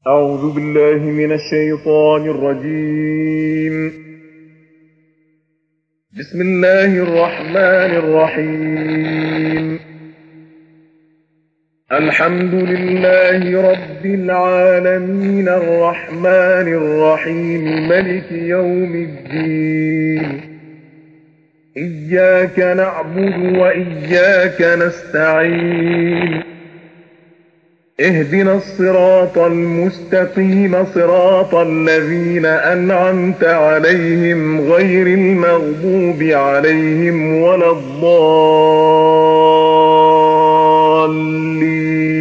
أعوذ بالله من الشيطان الرجيم. بسم الله الرحمن الرحيم. الحمد لله رب العالمين الرحمن الرحيم ملك يوم الدين. إياك نعبد وإياك نستعين. اهدنا الصراط المستقيم صراط الذين أنعمت عليهم غير المغضوب عليهم ولا الضالين.